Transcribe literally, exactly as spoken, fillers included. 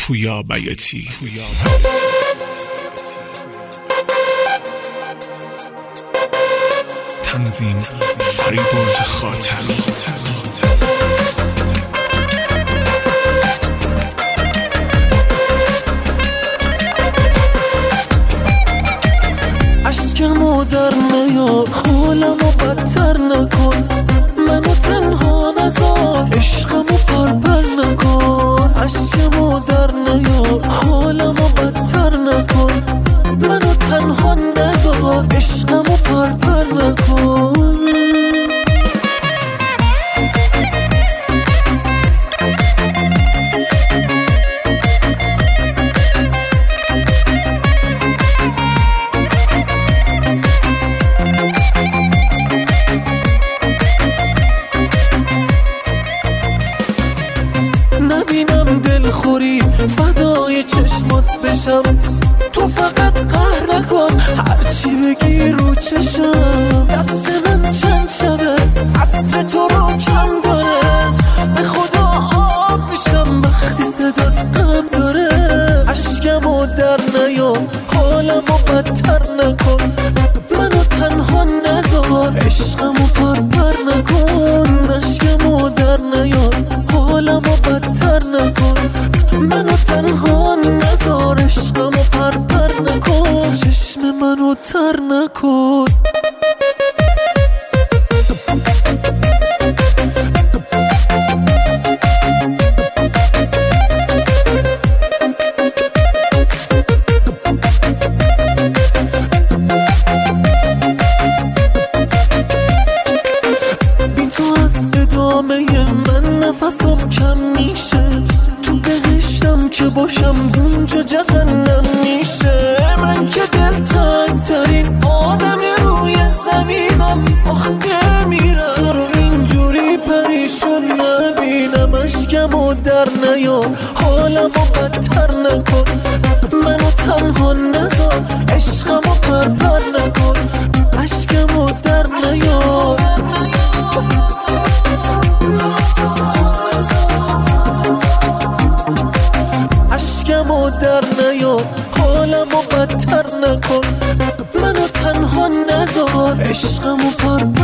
پویا بیاتی. تنظیم فریبرز خاطر. عشقمو در نیار، حالمو بدتر نکن، منو تنها نذار، عشقمو پرپر نکن. عشقمو در نیار، حالمو بدتر نکن، منو تنها نذار، عشقمو پرپر نکن. نبینم دلخوری فدای چشمات بشم، تو فقط قهر نکن هرچی بگی رو چشم. دست من چند شده عطر تو رو کم داره، به خدا آب میشم وقتی صدات غم داره. عشقمو در نیار، حالمو بدتر نکن، منو تنها نذار، عشقمو پرپر نکن. عشقمو در نیار، حالمو بدتر نکن، منو تنها نذار، عشقمو پرپر نکن. چشم منو تر نکن. بی تو از ادامه من نفسم کم میشه، تو بهشتم که باشم اونجا جهنم میشه. من که دلتنگ ترین آدم روی زمینم، آخه بمیرم تو رو اینجوری پریشون نبینم. عشقمو در نیار، حالمو بدتر نکن، منو تنها نذار، عشقمو پرپر نکن. عشقمو در نیار، عشقمو در نیار، حالمو بدتر نکن، منو تنها نذار، عشقمو پرپر